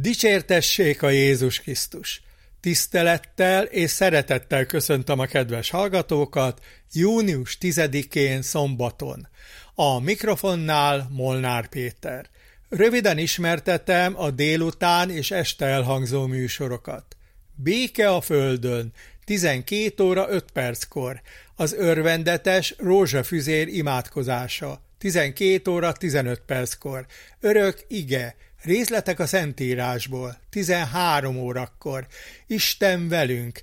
Dicsértessék a Jézus Krisztus! Tisztelettel és szeretettel köszöntöm a kedves hallgatókat június 10-én szombaton. A mikrofonnál Molnár Péter. Röviden ismertetem a délután és este elhangzó műsorokat. Béke a földön, 12 óra 5 perckor. Az örvendetes rózsafüzér imádkozása, 12 óra 15 perckor. Örök ige, részletek a Szentírásból, 13 órakor. Isten velünk,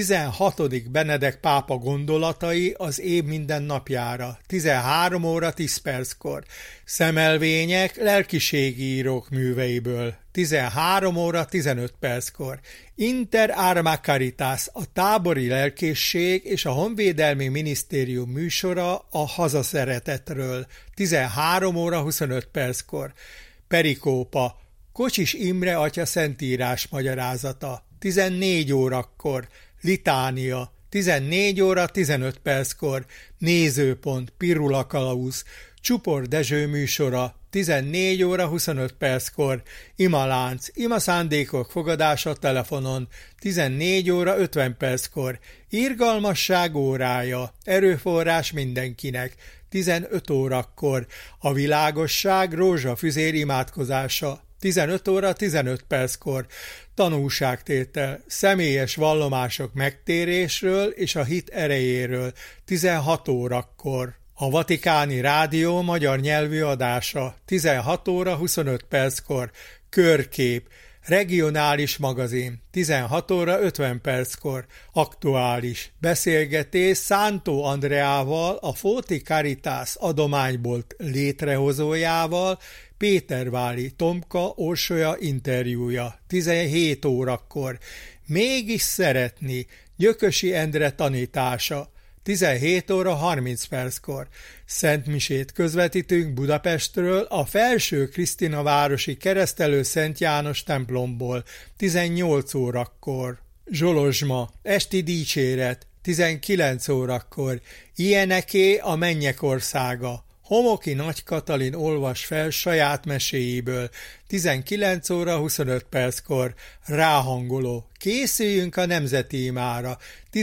16. Benedek pápa gondolatai az év minden napjára, 13 óra 10 perckor. Szemelvények lelkiségi írók műveiből, 13 óra 15 perckor. Inter Arma Caritas, a tábori lelkészség és a Honvédelmi Minisztérium műsora a hazaszeretetről, 13 óra 25 perckor. Perikópa, Kocsis Imre atya szentírás magyarázata, 14 órakor. Litánia, 14 óra 15 perckor. Nézőpont, Pirula Kalauz, Csupor Dezső műsora, 14 óra 25 perckor. Imalánc, imaszándékok fogadása telefonon, 14 óra 50 perckor. Irgalmasság órája, erőforrás mindenkinek, 15 órakor. A világosság rózsafüzér imádkozása, 15 óra 15 perckor. Tanúságtétel, személyes vallomások megtérésről és a hit erejéről, 16 órakor. A Vatikáni Rádió magyar nyelvű adása, 16 óra 25 perckor. Körkép, regionális magazin, 16 óra 50 perckor. Aktuális beszélgetés Szántó Andreával, a Fóti Caritas adománybolt létrehozójával, Péterváli Tomka Orsolya interjúja, 17 órakor. Mégis szeretni, Gyökösi Endre tanítása, 17 óra 30 perckor. Szentmisét közvetítünk Budapestről, a Felső Krisztina városi Keresztelő Szent János templomból, 18 órakor. Zsolozsma, esti dicséret, 19 órakor. Ilyeneké a mennyek országa. Homoki Nagy Katalin olvas fel saját meséjéből, 19 óra 25 perckor. Ráhangoló, készüljünk a nemzeti imára,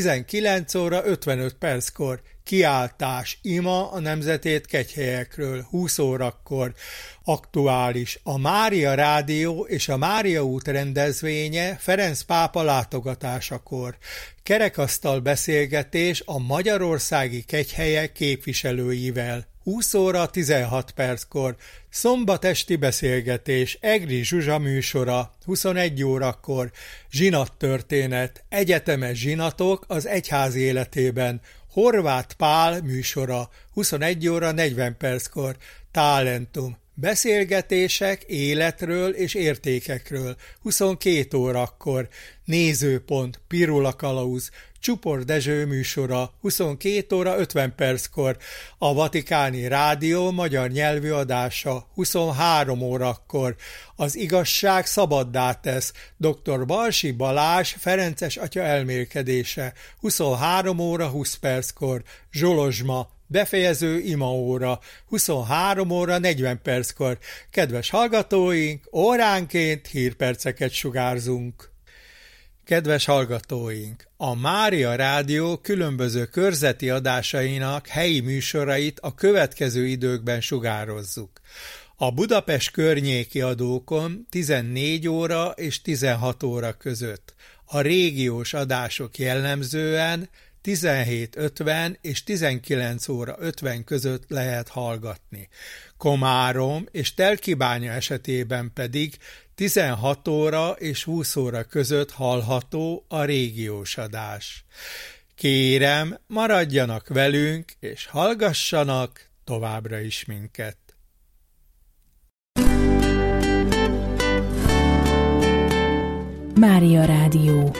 19 óra 55 perckor. Kiáltás, ima a nemzetét kegyhelyekről, 20 órakor. Aktuális, a Mária Rádió és a Mária út rendezvénye Ferenc pápa látogatásakor. Kerekasztal beszélgetés a magyarországi kegyhelyek képviselőivel, 20 óra 16 perckor. Szombat esti beszélgetés, Egri Zsuzsa műsora, 21 órakor. Zsinattörténet, egyetemes zsinatok az egyház életében, Horváth Pál műsora, 21 óra 40 perckor. Talentum, beszélgetések életről és értékekről, 22 órakor. Nézőpont, Pirula Kalauz, Csupor Dezső műsora, 22 óra 50 perckor. A Vatikáni Rádió magyar nyelvű adása, 23 órakor. Az igazság szabaddá tesz, dr. Balsi Balázs Ferences atya elmélkedése, 23 óra 20 perckor. Zsolozsma, befejező imaóra, 23 óra 40 perckor. Kedves hallgatóink, óránként hírperceket sugárzunk. Kedves hallgatóink, a Mária Rádió különböző körzeti adásainak helyi műsorait a következő időkben sugározzuk. A Budapest környéki adókon 14 óra és 16 óra között. A régiós adások jellemzően 17:50 és 19 óra 50 között lehet hallgatni. Komárom és Telkibánya esetében pedig 16 óra és 20 óra között hallható a régiós adás. Kérem, maradjanak velünk és hallgassanak továbbra is minket. Mária Rádió.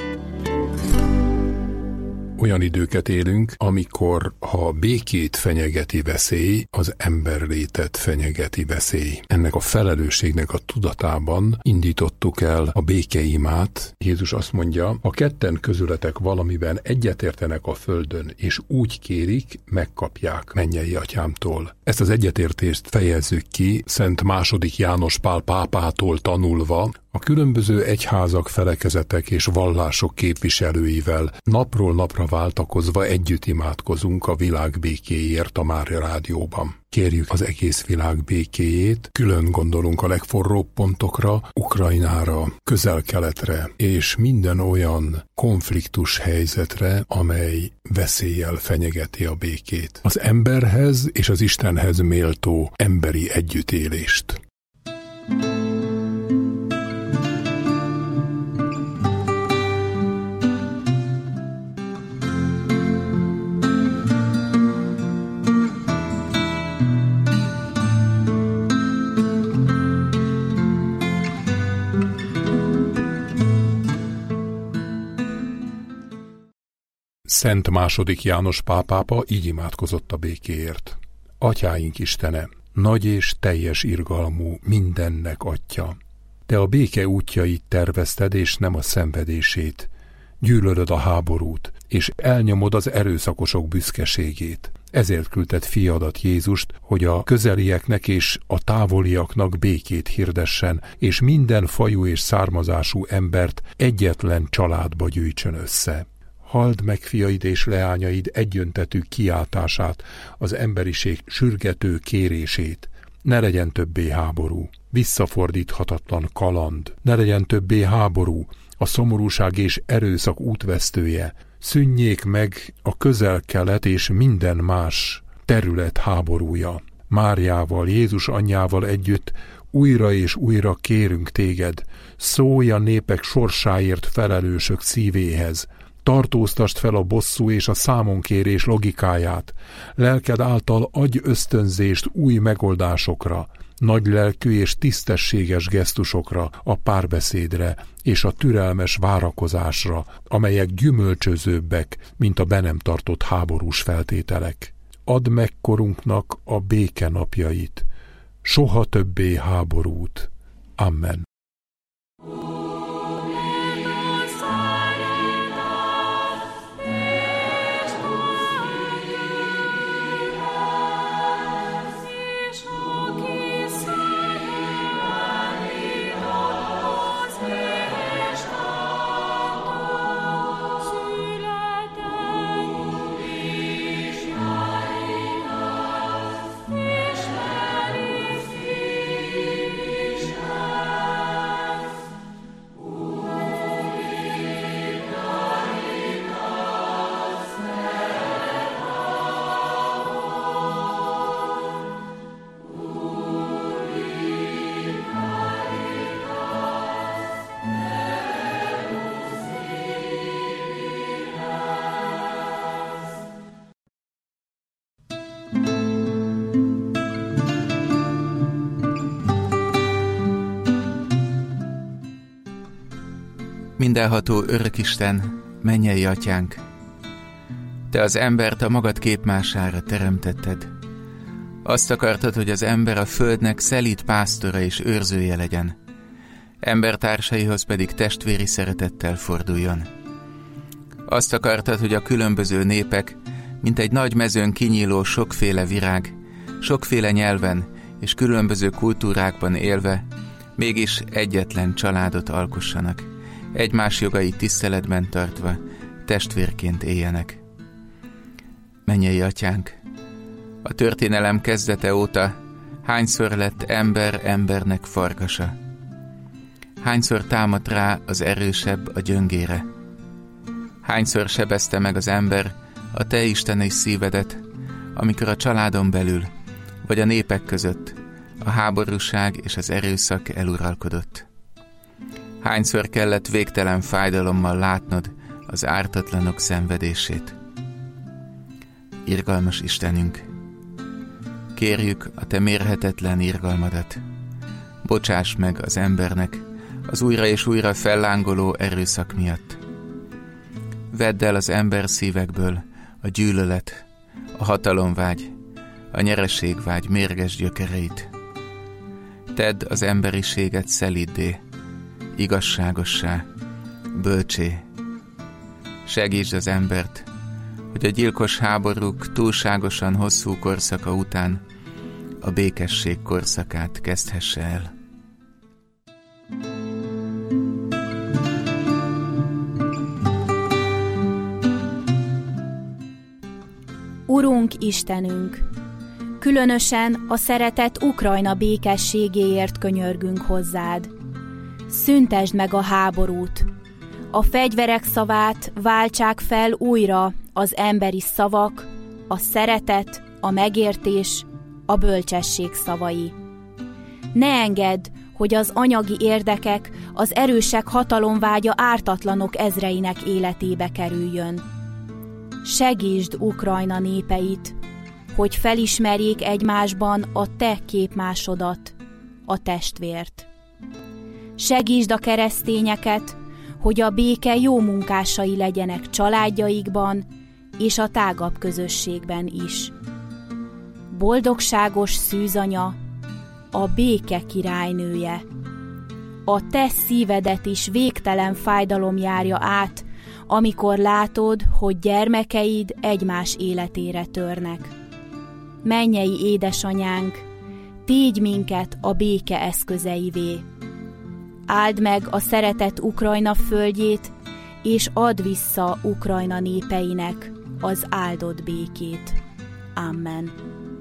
Olyan időket élünk, amikor ha békét fenyegeti veszély, az emberlétet fenyegeti veszély. Ennek a felelősségnek a tudatában indítottuk el a békeimát. Jézus azt mondja, ha ketten közületek valamiben egyetértenek a földön, és úgy kérik, megkapják mennyei atyámtól. Ezt az egyetértést fejezzük ki Szent II. János Pál pápától tanulva, A különböző egyházak, felekezetek és vallások képviselőivel napról napra váltakozva együtt imádkozunk a világ békéért a Mária Rádióban. Kérjük az egész világ békéjét, külön gondolunk a legforróbb pontokra, Ukrajnára, Közel-Keletre és minden olyan konfliktus helyzetre, amely veszéllyel fenyegeti a békét. Az emberhez és az Istenhez méltó emberi együttélést. Szent II. János pápápa így imádkozott a békéért. Atyáink Istene, nagy és teljes irgalmú, mindennek Atya. Te a béke útjait tervezted, és nem a szenvedését. Gyűlölöd a háborút, és elnyomod az erőszakosok büszkeségét. Ezért küldted fiadat Jézust, hogy a közelieknek és a távoliaknak békét hirdessen, és minden fajú és származású embert egyetlen családba gyűjtsön össze. Halld meg fiaid és leányaid egyöntetű kiáltását, az emberiség sürgető kérését. Ne legyen többé háború, visszafordíthatatlan kaland, ne legyen többé háború, a szomorúság és erőszak útvesztője. Szűnjék meg a Közel-Kelet és minden más terület háborúja. Máriával, Jézus anyjával együtt újra és újra kérünk téged, szólj a népek sorsáért felelősök szívéhez, tartóztasd fel a bosszú és a számonkérés logikáját, lelked által adj ösztönzést új megoldásokra, nagylelkű és tisztességes gesztusokra, a párbeszédre és a türelmes várakozásra, amelyek gyümölcsözőbbek, mint a be nem tartott háborús feltételek. Add meg korunknak a béke napjait, soha többé háborút. Amen. Mindenható Örökisten, mennyei Atyánk! Te az embert a magad képmására teremtetted. Azt akartad, hogy az ember a földnek szelíd pásztora és őrzője legyen, embertársaihoz pedig testvéri szeretettel forduljon. Azt akartad, hogy a különböző népek, mint egy nagy mezőn kinyíló sokféle virág, sokféle nyelven és különböző kultúrákban élve, mégis egyetlen családot alkossanak, egymás jogait tiszteletben tartva, testvérként éljenek. Mennyei Atyánk, a történelem kezdete óta hányszor lett ember embernek farkasa? Hányszor támadt rá az erősebb a gyöngére? Hányszor sebezte meg az ember a te isteni szívedet, amikor a családon belül, vagy a népek között a háborúság és az erőszak eluralkodott? Hányszor kellett végtelen fájdalommal látnod az ártatlanok szenvedését? Irgalmas Istenünk, kérjük a te mérhetetlen irgalmadat. Bocsáss meg az embernek az újra és újra fellángoló erőszak miatt. Vedd el az ember szívekből a gyűlölet, a hatalomvágy, a nyereségvágy mérges gyökereit. Tedd az emberiséget szeliddé, igazságossá, bölcsé. Segítsd az embert, hogy a gyilkos háborúk túlságosan hosszú korszaka után a békesség korszakát kezdhesse el. Urunk, Istenünk, különösen a szeretett Ukrajna békességéért könyörgünk hozzád. Szüntesd meg a háborút, a fegyverek szavát váltsák fel újra az emberi szavak, a szeretet, a megértés, a bölcsesség szavai. Ne engedd, hogy az anyagi érdekek, az erősek hatalomvágya ártatlanok ezreinek életébe kerüljön. Segítsd Ukrajna népeit, hogy felismerjék egymásban a te képmásodat, a testvért. Segítsd a keresztényeket, hogy a béke jó munkásai legyenek családjaikban és a tágabb közösségben is. Boldogságos szűzanya, a béke királynője. A te szívedet is végtelen fájdalom járja át, amikor látod, hogy gyermekeid egymás életére törnek. Mennyei édesanyánk, tégy minket a béke eszközeivé. Áld meg a szeretett Ukrajna földjét, és add vissza Ukrajna népeinek az áldott békét. Amen.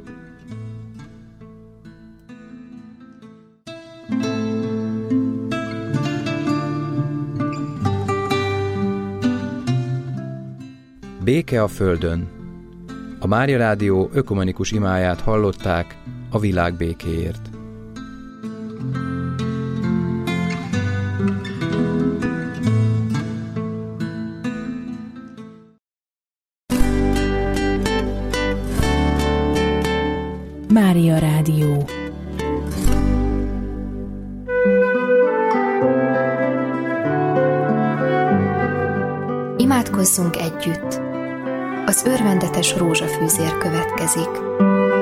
Béke a földön. A Mária Rádió ökumenikus imáját hallották a világ békéért. Mária Rádió. Imádkozzunk együtt! Az örvendetes rózsafűzér következik.